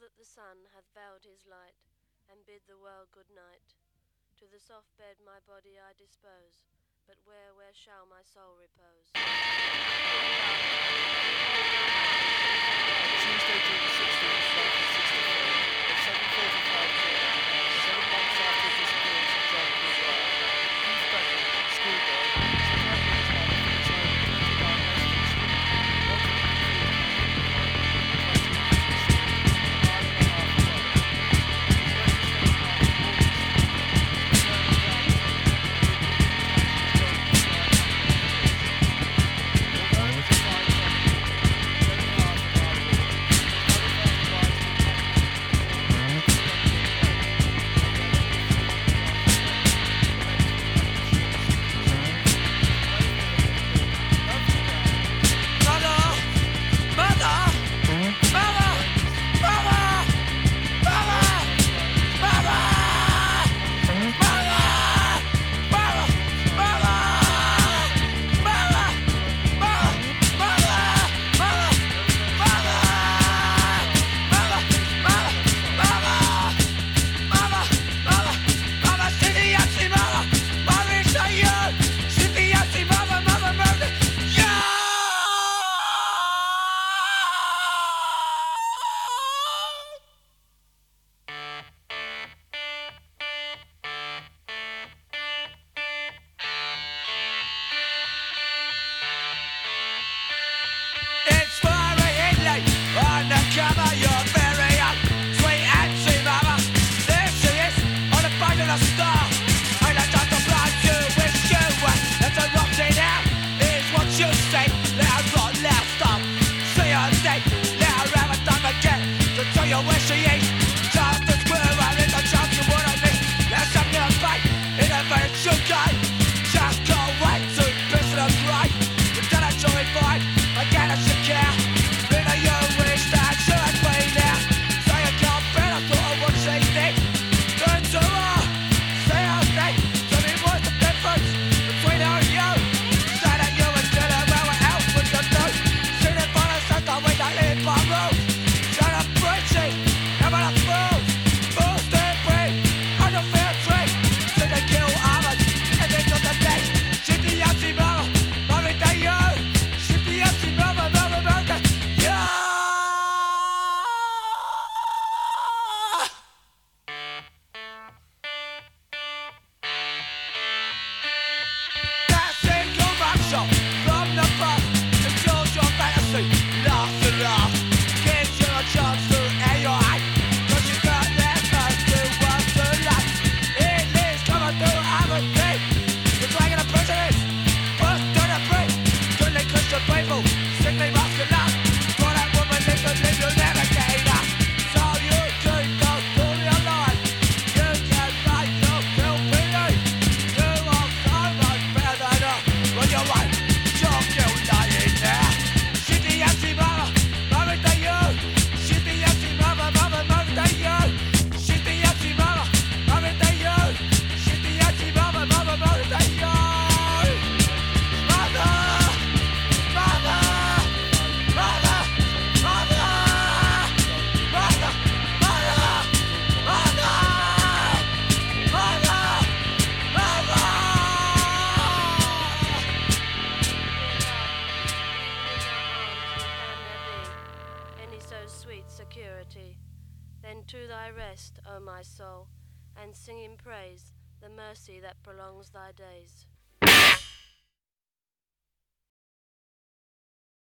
that the sun hath veiled his light, and bid the world good night. To the soft bed my body I dispose, but where shall my soul repose? Tuesday, June 16th, 1964, at 7:45 p.m., 7 months after the disappearance of John Kilbride, Keith Beckham, schoolboy, survived with his mother from his home in 29 Western Street, wanted to be free to be free, 20 Euston Street, a mile and a half away. He was ready to spend time in Morgan Street, but he turned around and went to the Although it was a fine property, very hard to buy with, other family buyers would come to the It's fiery Italy on the cover, you're very young, sweet Auntie Mama. There she is on the back of the star. And I don't blind you, wish you were. Let her rock it out, is what you say. Let her rock, let her stop. See her day, let her have a time again. To tell you where she is. Just as we're running the chance you wanna miss. Let's have your fight in a very true guy. Just can't wait to piss in a grave. But then I join fine. Again, I should care. Been a young wish that should be there. So you can't bet I thought I would say this. Turn to her, say her name. Tell me what's the difference between her and you. Say that you were still around, what else would you do? See the violence that come with that live by road. Trying to preach it, never a fool. Fools stay free, I don't feel free. See they kill others, and they got the day. Shit the empty mama, mommy that you. Empty mama, mama, mama, yeah. That single rock shop from the bus until your fantasy laugh and laugh. Gives you a chance to air your eye, 'cause you can't let us do what to like. It is coming through everything. You're dragging a president, first to the brink. Goodly Christian people, sickly muscular. For that woman, live you'll never gain her. So you do go through your life. You can make your feel free. You are so much better than her. When you're right, you're still lying there. She's the empty mama, mama to you. She's the empty mama, mama, mama to you. She's the empty mama, mama to you. She's the empty mama, mama, mama to you. Mother, mother, mother, mother, mother, mother, mother, mother, mother. Any so sweet security. Then to thy rest, O my soul, and sing in praise the mercy that prolongs thy days.